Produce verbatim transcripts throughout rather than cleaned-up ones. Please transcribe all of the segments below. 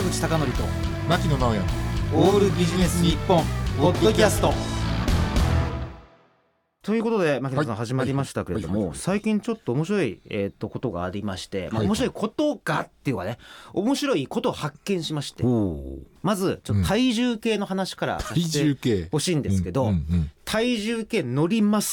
口貴教と牧野直哉オールビジネス日本ポッドキャストということで牧野さん始まりましたけれども、はいはい、最近ちょっと面白い、えー、とことがありまして、まあ、面白いことがっていうかね、面白いことを発見しまして、まずちょっと体重計の話からさせてほしいんですけど、うんうんうん、体重計乗ります、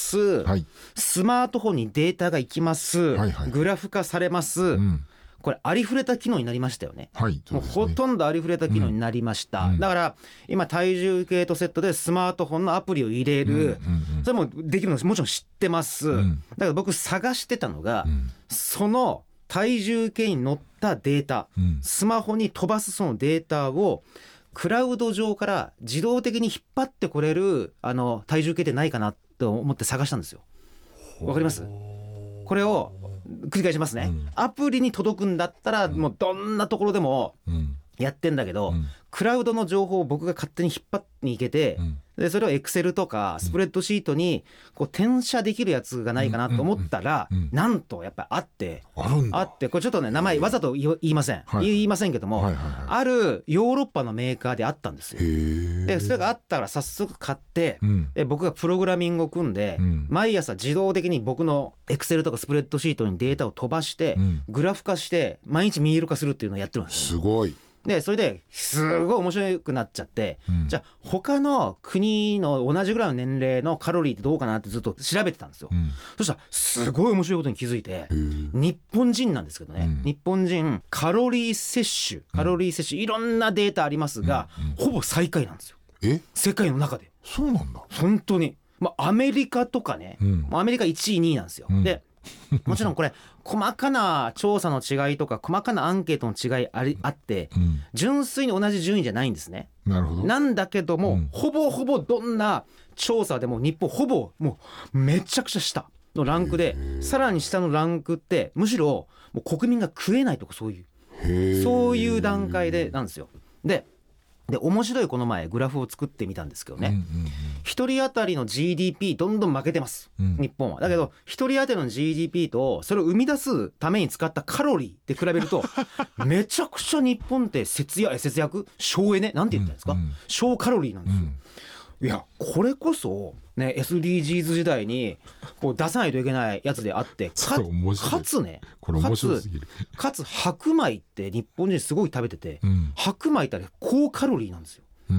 はい、スマートフォンにデータがいきます、はいはい、グラフ化されます、うん、これありふれた機能になりましたよね、はい、もうほとんどありふれた機能になりました、うん、だから今体重計とセットでスマートフォンのアプリを入れる、うんうんうん、それもできるのもちろん知ってます、うん、だから僕探してたのが、うん、その体重計に乗ったデータ、うん、スマホに飛ばすそのデータをクラウド上から自動的に引っ張ってこれるあの体重計ってないかなと思って探したんですよ。わかります？これを繰り返しますね、うん、アプリに届くんだったらもうどんなところでもやってんだけど、うん、クラウドの情報を僕が勝手に引っ張っていけて、うん、でそれをエクセルとかスプレッドシートにこう転写できるやつがないかなと思ったら、うんうんうん、なんとやっぱりあってあるんだ。 あってこれちょっとね名前わざと言いません、はい、言いませんけども、はいはいはい、あるヨーロッパのメーカーであったんですよ。でそれがあったから早速買って、うん、で僕がプログラミングを組んで、うん、毎朝自動的に僕のエクセルとかスプレッドシートにデータを飛ばして、うん、グラフ化して毎日見える化するっていうのをやってるんですよ。 すごい。 でそれですごい面白くなっちゃって、うん、じゃあ他の国の同じぐらいの年齢のカロリーってどうかなってずっと調べてたんですよ、うん、そしたらすごい面白いことに気づいて、日本人なんですけどね、うん、日本人カロリー摂取カロリー摂取いろんなデータありますが、うんうん、ほぼ最下位なんですよ。え世界の中で。 そうなんだ。 本当に、まあ、アメリカとかね、うん、アメリカいちいにいなんですよ、うん、でもちろんこれ細かな調査の違いとか細かなアンケートの違い あ, りあって、うん、純粋に同じ順位じゃないんですね。 なるほど。 なんだけども、うん、ほぼほぼどんな調査でも日本ほぼもうめちゃくちゃ下のランクで、さらに下のランクってむしろもう国民が食えないとかそういうそういう段階でなんですよ。でで面白いこの前グラフを作ってみたんですけどね、うんうんうん、ひとり当たりの ジーディーピー どんどん負けてます、うん、日本は。だけどひとり当たりの ジーディーピー とそれを生み出すために使ったカロリーで比べるとめちゃくちゃ日本って節約節約省エネなんて言ったんですか、うんうん、省カロリーなんですよ、うん、いやこれこそね エスディージーズ 時代にこう出さないといけないやつであって か, かつねこれ面白すぎるかつ白米って日本人すごい食べてて、うん、白米ってあれ高カロリーなんですよ、うんうん、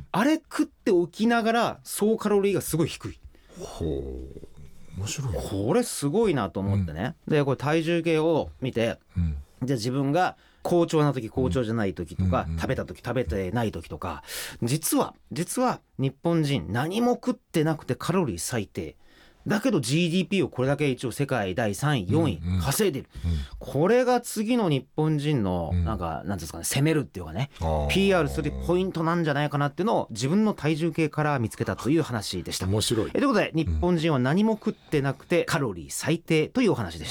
あれ食っておきながら総カロリーがすごい低い。 ほう面白い。 これすごいなと思ってね、うん、でこれ体重計を見て、うん、で自分が好調な時好調じゃない時とか、うんうんうん、食べた時食べてない時とか実は実は日本人何も食ってなくてカロリー最低だけど ジーディーピー をこれだけ一応世界だいさんいよんい稼いでる、うんうん、これが次の日本人のなんかなんですかね攻めるっていうかね、うん、ピーアール するポイントなんじゃないかなっていうのを自分の体重計から見つけたという話でした。 面白い。 えということで日本人は何も食ってなくてカロリー最低というお話でした。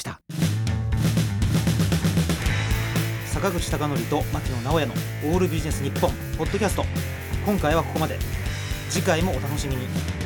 坂口貴教と牧野直哉のオールビジネス日本ポッドキャスト、今回はここまで。次回もお楽しみに。